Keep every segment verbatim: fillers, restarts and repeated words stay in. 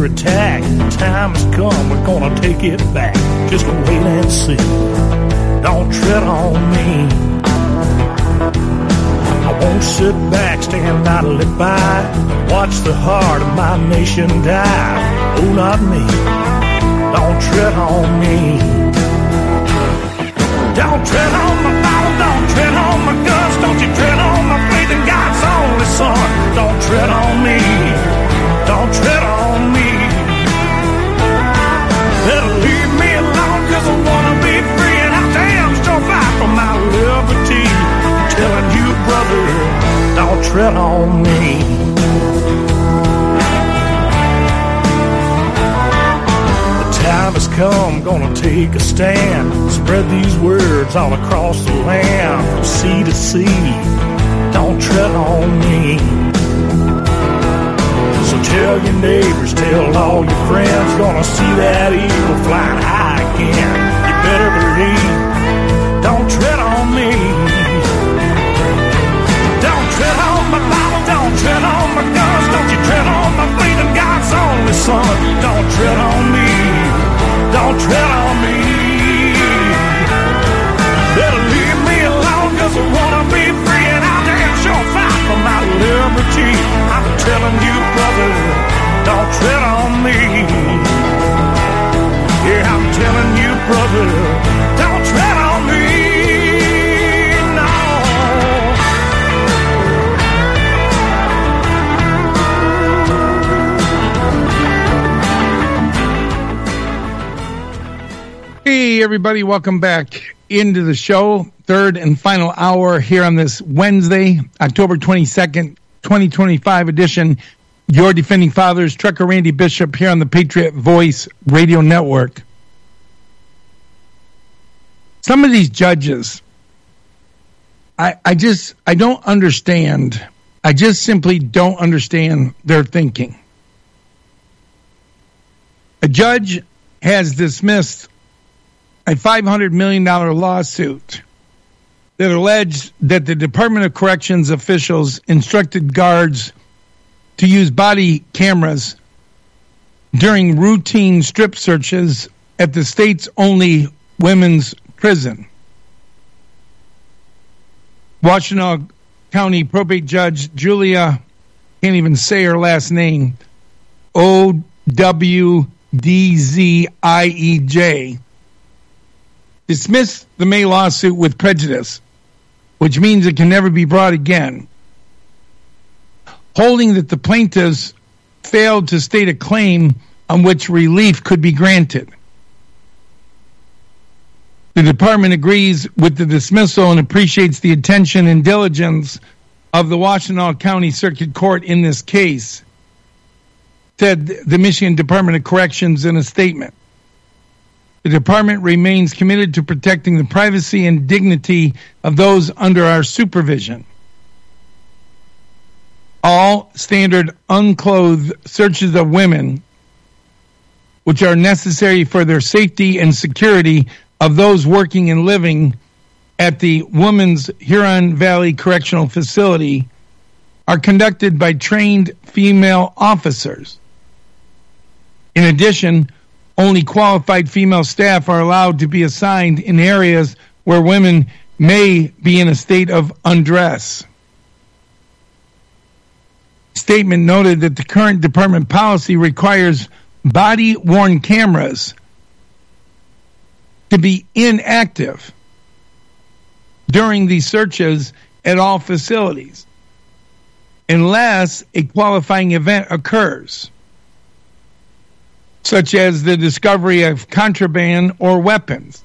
under attack. Time has come, we're gonna take it back. Just wait and see. Don't tread on me. I won't sit back, stand idly by, watch the heart of my nation die. Oh, not me. Don't tread on me. Don't tread on my Bible, don't tread on my guns, don't you tread on my faith in God's only Son. Don't tread on me, don't tread on me. Better leave me alone, cause I wanna be free, and I damn sure fight for my liberty. I'm telling you, brother, don't tread on me. Time has come, gonna take a stand. Spread these words all across the land, from sea to sea. Don't tread on me. So tell your neighbors, tell all your friends, gonna see that eagle flying high again. You better believe, don't tread on me. Don't tread on my Bible, don't tread on my guns, don't you tread on my faith in God's only Son. Don't tread on me. Don't tread on me. Better leave me alone, cause I wanna be free, and I'll damn sure fight for my liberty. I'm telling you, brother, don't tread on me. Yeah, I'm telling you, brother, don't tread on me. No. Hey, everybody, welcome back into the show. Third and final hour here on this Wednesday, October twenty-second, twenty twenty-five edition. Your Defending Fathers, Trucker Randy Bishop here on the Patriot Voice Radio Network. Some of these judges, I, I just, I don't understand. I just simply don't understand their thinking. A judge has dismissed a five hundred million dollars lawsuit that alleged that the Department of Corrections officials instructed guards to use body cameras during routine strip searches at the state's only women's prison. Washtenaw County Probate Judge Julia, can't even say her last name, O W D Z I E J, dismissed the May lawsuit with prejudice, which means it can never be brought again, holding that the plaintiffs failed to state a claim on which relief could be granted. The department agrees with the dismissal and appreciates the attention and diligence of the Washtenaw County Circuit Court in this case, said the Michigan Department of Corrections in a statement. The department remains committed to protecting the privacy and dignity of those under our supervision. All standard unclothed searches of women, which are necessary for their safety and security of those working and living at the Women's Huron Valley Correctional Facility, are conducted by trained female officers. In addition, only qualified female staff are allowed to be assigned in areas where women may be in a state of undress. Statement noted that the current department policy requires body-worn cameras to be inactive during these searches at all facilities, unless a qualifying event occurs, such as the discovery of contraband or weapons.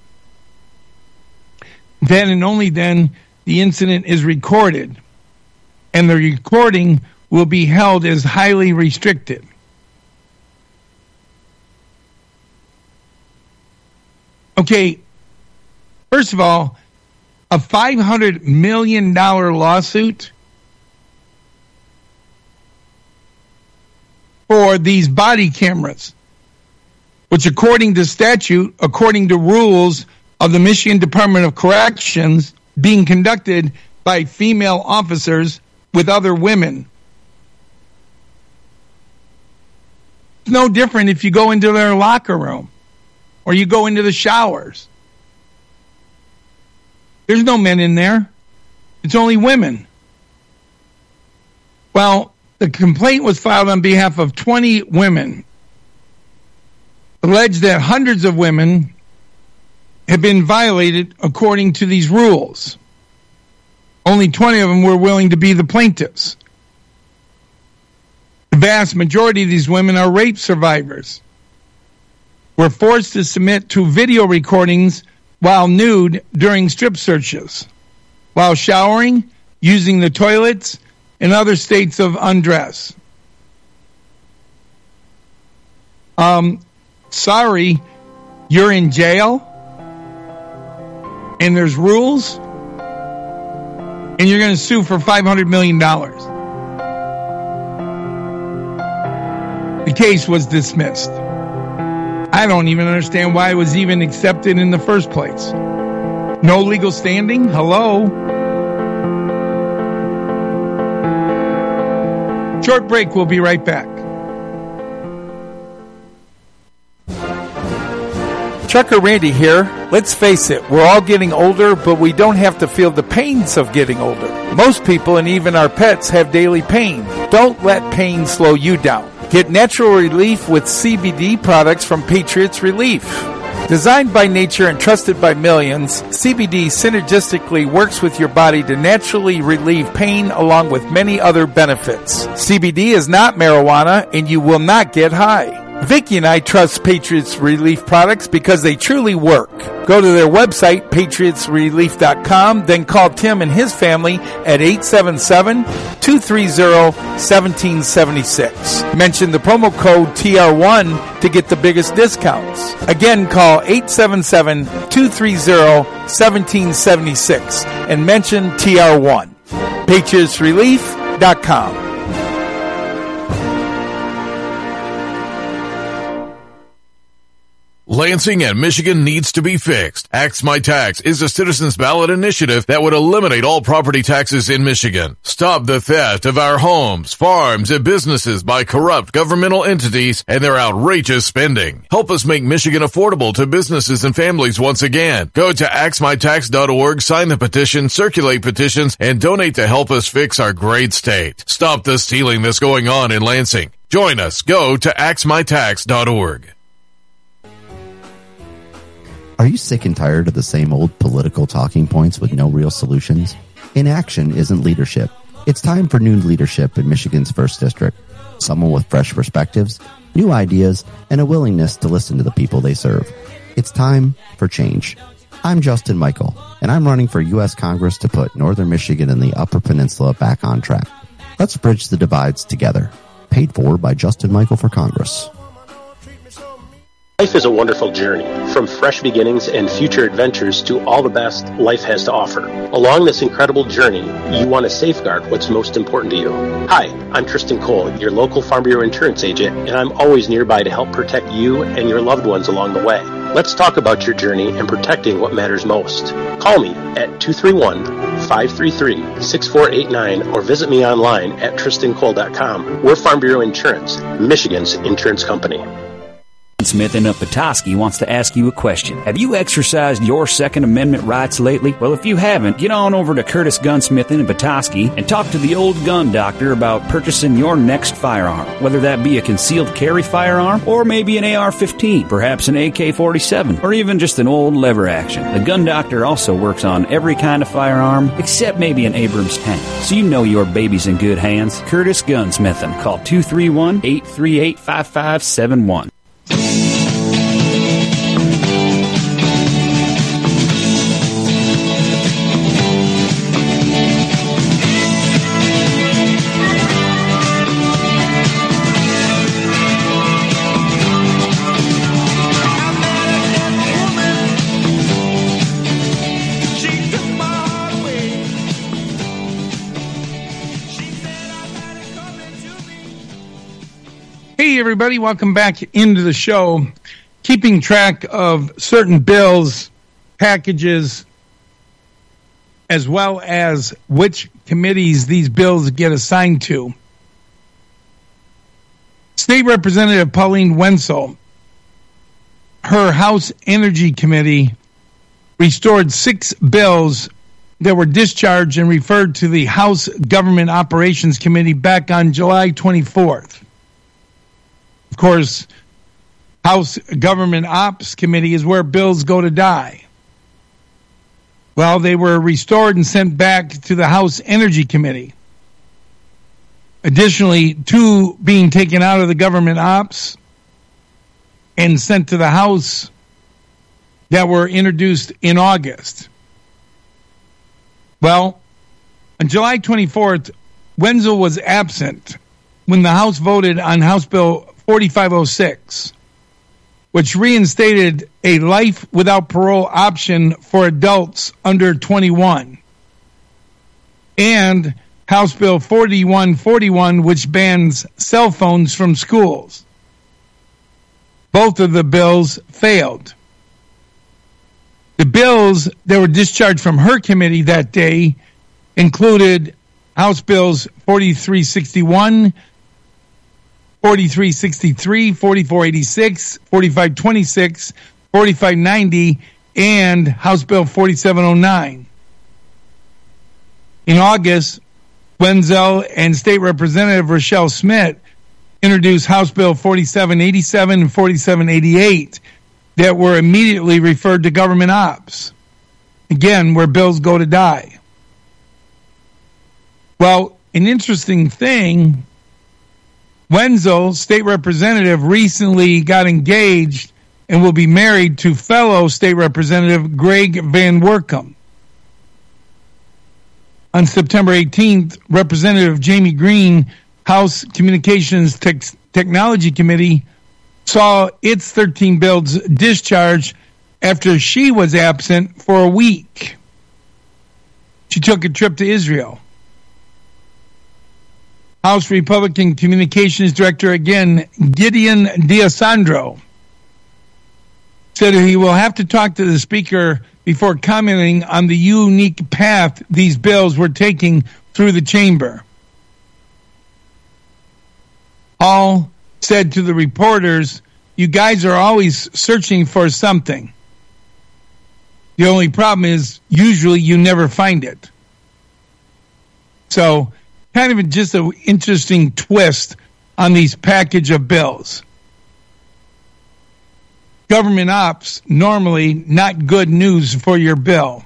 Then and only then the incident is recorded, and the recording will be held as highly restricted. Okay, first of all, a five hundred million dollars lawsuit for these body cameras, which according to statute, according to rules of the Michigan Department of Corrections, being conducted by female officers with other women. no different if you go into their locker room or you go into the showers. There's no men in there. It's only women. Well, the complaint was filed on behalf of twenty women, alleged that hundreds of women have been violated according to these rules. Only twenty of them were willing to be the plaintiffs. The vast majority of these women are rape survivors. Were forced to submit to video recordings while nude during strip searches, while showering, using the toilets, and other states of undress. Um, sorry, you're in jail, and there's rules, and you're going to sue for five hundred million dollars. The case was dismissed. I don't even understand why it was even accepted in the first place. No legal standing? Hello? Short break. We'll be right back. Trucker Randy here. Let's face it, we're all getting older, but we don't have to feel the pains of getting older. Most people and even our pets have daily pain. Don't let pain slow you down. Get natural relief with C B D products from Patriots Relief. Designed by nature and trusted by millions, C B D synergistically works with your body to naturally relieve pain along with many other benefits. C B D is not marijuana and you will not get high. Vicky and I trust Patriots Relief products because they truly work. Go to their website, patriots relief dot com, then call Tim and his family at eight seven seven, two three zero, one seven seven six. Mention the promo code T R one to get the biggest discounts. Again, call eight seven seven, two three zero, one seven seven six and mention T R one. patriots relief dot com. Lansing and Michigan needs to be fixed. Axe My Tax is a citizens ballot initiative that would eliminate all property taxes in Michigan. Stop the theft of our homes, farms, and businesses by corrupt governmental entities and their outrageous spending. Help us make Michigan affordable to businesses and families once again. Go to axe my tax dot org, sign the petition, circulate petitions, and donate to help us fix our great state. Stop the stealing that's going on in Lansing. Join us. Go to axe my tax dot org. Are you sick and tired of the same old political talking points with no real solutions? Inaction isn't leadership. It's time for new leadership in Michigan's first District. Someone with fresh perspectives, new ideas, and a willingness to listen to the people they serve. It's time for change. I'm Justin Michael, and I'm running for U S Congress to put Northern Michigan and the Upper Peninsula back on track. Let's bridge the divides together. Paid for by Justin Michael for Congress. Life is a wonderful journey, from fresh beginnings and future adventures to all the best life has to offer. Along this incredible journey, you want to safeguard what's most important to you. Hi, I'm Tristan Cole, your local Farm Bureau insurance agent, and I'm always nearby to help protect you and your loved ones along the way. Let's talk about your journey and protecting what matters most. Call me at two three one, five three three, six four eight nine or visit me online at tristan cole dot com. We're Farm Bureau Insurance, Michigan's insurance company. Smith in Petoskey wants to ask you a question. Have you exercised your Second Amendment rights lately? Well, if you haven't, get on over to Curtis Gunsmith in Petoskey and talk to the old gun doctor about purchasing your next firearm. Whether that be a concealed carry firearm or maybe an A R fifteen, perhaps an A K forty-seven, or even just an old lever action. The gun doctor also works on every kind of firearm except maybe an Abrams tank. So you know your baby's in good hands. Curtis Gunsmith. Call two three one, eight three eight, five five seven one. Everybody, welcome back into the show. Keeping track of certain bills, packages, as well as which committees these bills get assigned to. State Representative Pauline Wenzel, her House Energy Committee, restored six bills that were discharged and referred to the House Government Operations Committee back on July twenty-fourth. Of course, House Government Ops Committee is where bills go to die. Well, they were restored and sent back to the House Energy Committee. Additionally, two being taken out of the Government Ops and sent to the House that were introduced in August. Well, on July twenty-fourth, Wenzel was absent when the House voted on House Bill forty-five oh six, which reinstated a life without parole option for adults under twenty-one, and House Bill forty-one forty-one, which bans cell phones from schools. Both of the bills failed. The bills that were discharged from her committee that day included House Bills forty-three sixty-one, forty-three sixty-three, forty-four eighty-six, forty-five twenty-six, forty-five ninety, and House Bill forty-seven oh nine. In August, Wenzel and State Representative Rochelle Smith introduced House Bill forty-seven eighty-seven and forty-seven eighty-eight that were immediately referred to Government Ops. Again, where bills go to die. Well, an interesting thing, Wenzel, State Representative, recently got engaged and will be married to fellow State Representative Greg Van Workum. On September eighteenth, Representative Jamie Green, House Communications Tech- Technology Committee, saw its thirteen bills discharged after she was absent for a week. She took a trip to Israel. House Republican Communications Director, again, Gideon D'Alessandro, said he will have to talk to the Speaker before commenting on the unique path these bills were taking through the chamber. Hall said to the reporters, "You guys are always searching for something. The only problem is usually you never find it." So, kind of just an interesting twist on these package of bills. Government ops, normally not good news for your bill.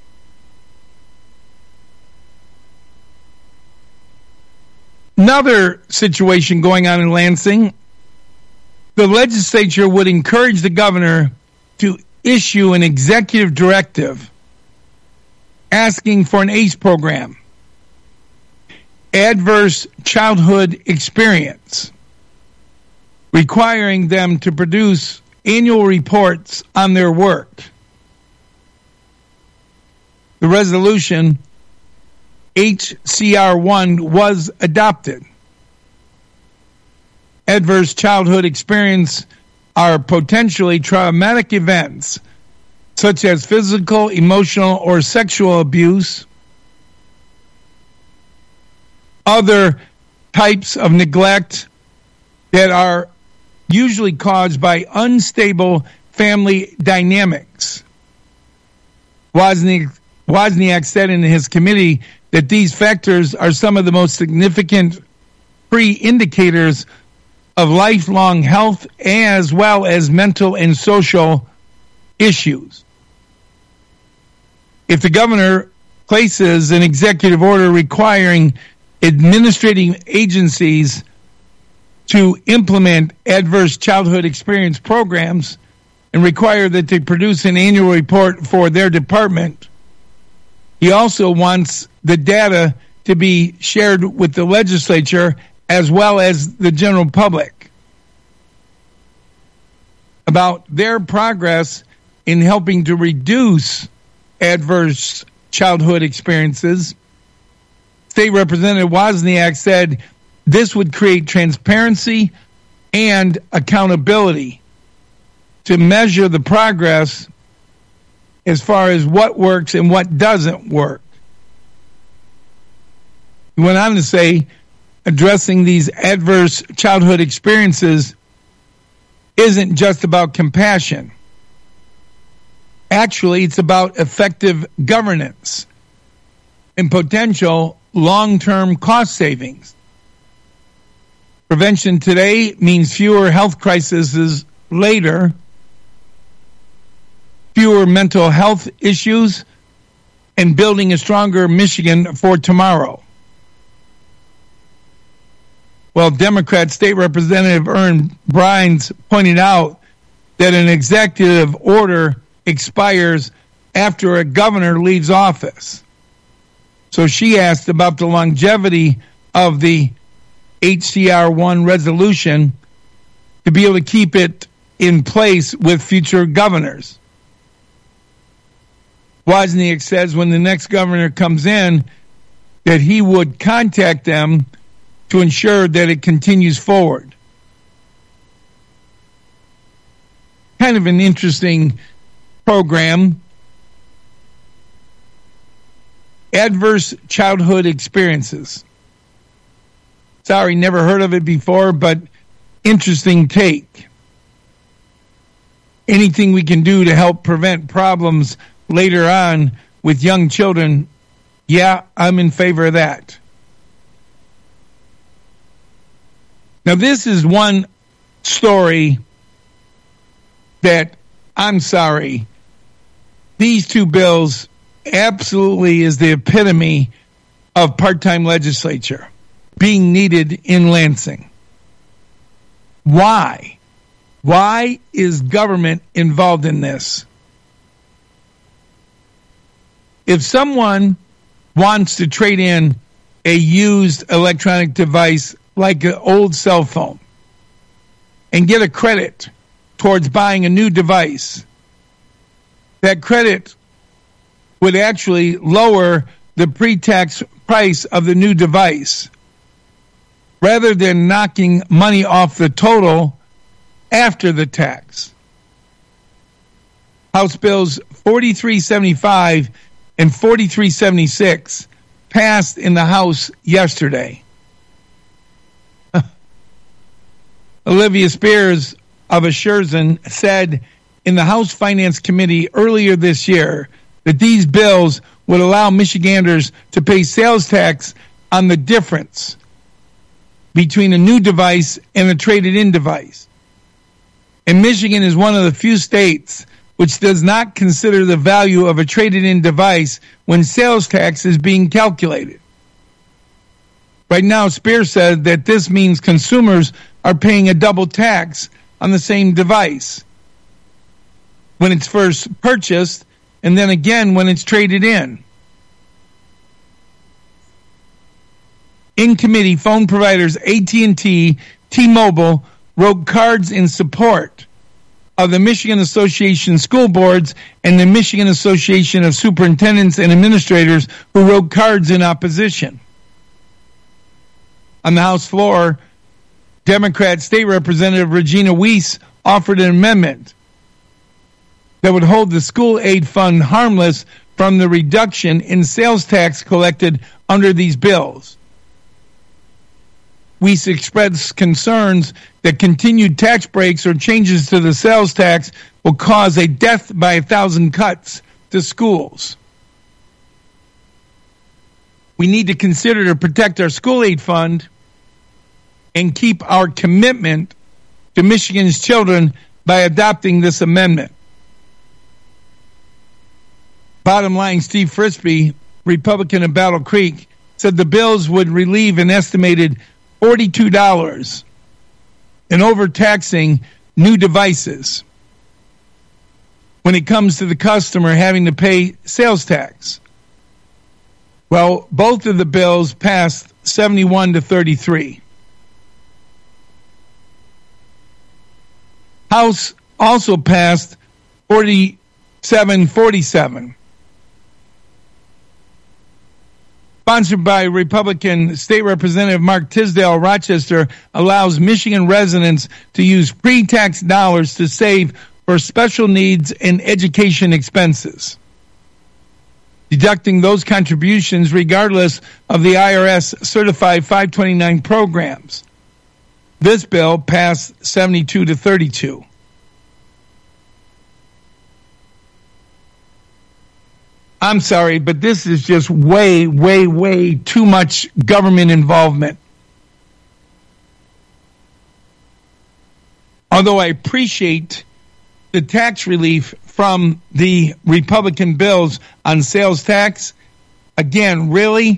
Another situation going on in Lansing, the legislature would encourage the governor to issue an executive directive asking for an ACE program, Adverse Childhood Experience, requiring them to produce annual reports on their work. The resolution H C R one was adopted. Adverse childhood experience are potentially traumatic events such as physical, emotional, or sexual abuse, other types of neglect that are usually caused by unstable family dynamics. Wozniak, Wozniak said in his committee that these factors are some of the most significant pre-indicators of lifelong health as well as mental and social issues. If the governor places an executive order requiring administrative agencies to implement adverse childhood experience programs and require that they produce an annual report for their department, he also wants the data to be shared with the legislature as well as the general public about their progress in helping to reduce adverse childhood experiences. State Representative Wozniak said this would create transparency and accountability to measure the progress as far as what works and what doesn't work. He went on to say addressing these adverse childhood experiences isn't just about compassion. Actually, it's about effective governance and potential long-term cost savings. Prevention today means fewer health crises later, fewer mental health issues, and building a stronger Michigan for tomorrow. Well, Democrat State Representative Erin Brines pointed out that an executive order expires after a governor leaves office. So she asked about the longevity of the H C R one resolution to be able to keep it in place with future governors. Wozniak says when the next governor comes in that he would contact them to ensure that it continues forward. Kind of an interesting program. Adverse childhood experiences. Sorry, never heard of it before, but interesting take. Anything we can do to help prevent problems later on with young children, yeah, I'm in favor of that. Now, this is one story that, I'm sorry, these two bills absolutely is the epitome of part-time legislature being needed in Lansing. Why? Why is government involved in this? If someone wants to trade in a used electronic device like an old cell phone and get a credit towards buying a new device, that credit would actually lower the pre-tax price of the new device rather than knocking money off the total after the tax. House Bills forty-three seventy-five and forty-three seventy-six passed in the House yesterday. Olivia Spears of Assurzon said in the House Finance Committee earlier this year that these bills would allow Michiganders to pay sales tax on the difference between a new device and a traded-in device. And Michigan is one of the few states which does not consider the value of a traded-in device when sales tax is being calculated. Right now, Spears said that this means consumers are paying a double tax on the same device when it's first purchased and then again when it's traded in. In committee, phone providers A T and T, T-Mobile wrote cards in support of the Michigan Association of School Boards and the Michigan Association of Superintendents and Administrators, who wrote cards in opposition. On the House floor, Democrat State Representative Regina Weiss offered an amendment that would hold the school aid fund harmless from the reduction in sales tax collected under these bills. Weiss expressed concerns that continued tax breaks or changes to the sales tax will cause a death by a thousand cuts to schools. We need to consider to protect our school aid fund and keep our commitment to Michigan's children by adopting this amendment. Bottom line, Steve Frisbee, Republican of Battle Creek, said the bills would relieve an estimated forty-two dollars in overtaxing new devices when it comes to the customer having to pay sales tax. Well, both of the bills passed seventy-one to thirty-three. House also passed forty-seven forty-seven. Sponsored by Republican State Representative Mark Tisdale, Rochester allows Michigan residents to use pre-tax dollars to save for special needs and education expenses. deducting those contributions regardless of the I R S certified five twenty-nine programs. This bill passed seventy-two to thirty-two. I'm sorry, but this is just way, way, way too much government involvement. Although I appreciate the tax relief from the Republican bills on sales tax, again, really?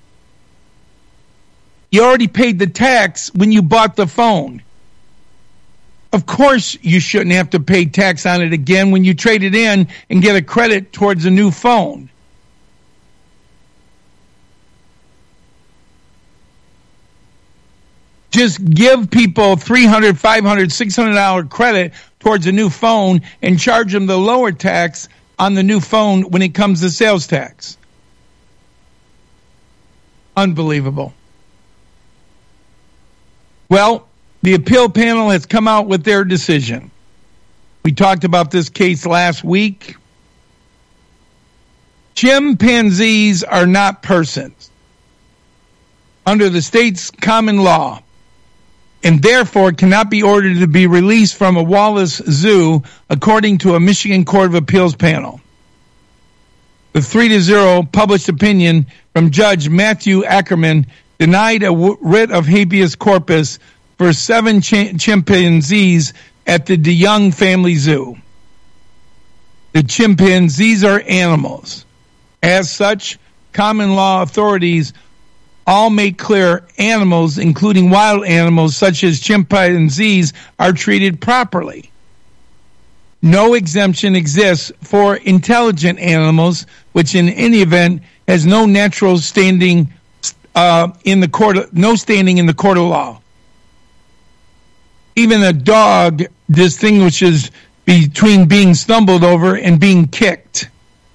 You already paid the tax when you bought the phone. Of course you shouldn't have to pay tax on it again when you trade it in and get a credit towards a new phone. Just give people three hundred dollars, five hundred dollars, six hundred dollars credit towards a new phone and charge them the lower tax on the new phone when it comes to sales tax. Unbelievable. Well, the appeal panel has come out with their decision. We talked about this case last week. Chimpanzees are not persons under the state's common law, and therefore cannot be ordered to be released from a Wallace Zoo, according to a Michigan Court of Appeals panel. The three to zero published opinion from Judge Matthew Ackerman denied a writ of habeas corpus for seven ch- chimpanzees at the DeYoung Family Zoo. The chimpanzees are animals. As such, common law authorities all make clear animals, including wild animals such as chimpanzees, are treated properly. No exemption exists for intelligent animals, which in any event has no natural standing uh, in the court, no standing in the court of law. Even a dog distinguishes between being stumbled over and being kicked.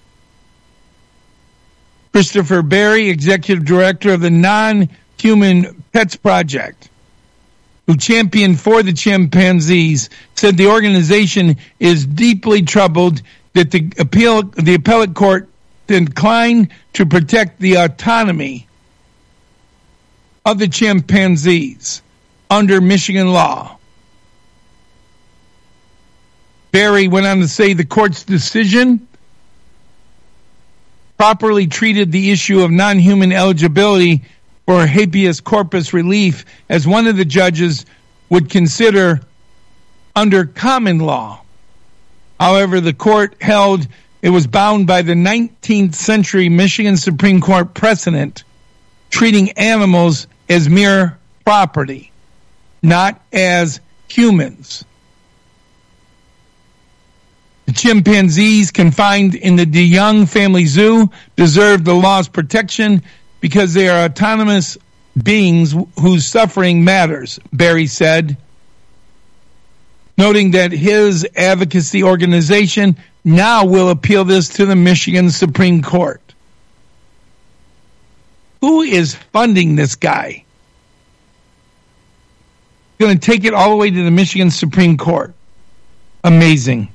Christopher Berry, executive director of the Non-Human Pets Project, who championed for the chimpanzees, said the organization is deeply troubled that the appeal, the appellate court declined to protect the autonomy of the chimpanzees under Michigan law. Berry went on to say the court's decision properly treated the issue of non-human eligibility for habeas corpus relief as one of the judges would consider under common law. However, the court held it was bound by the nineteenth century Michigan Supreme Court precedent treating animals as mere property, not as humans. The chimpanzees confined in the DeYoung Family Zoo deserve the law's protection because they are autonomous beings whose suffering matters, Berry said, noting that his advocacy organization now will appeal this to the Michigan Supreme Court. Who is funding this guy? Going to take it all the way to the Michigan Supreme Court. Amazing.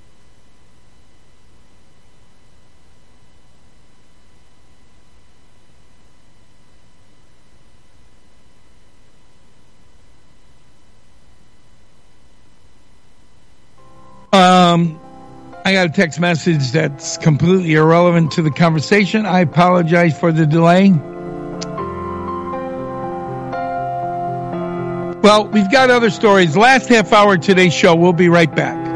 Um, I got a text message that's completely irrelevant to the conversation. I apologize for the delay. Well, we've got other stories. Last half hour of today's show. We'll be right back.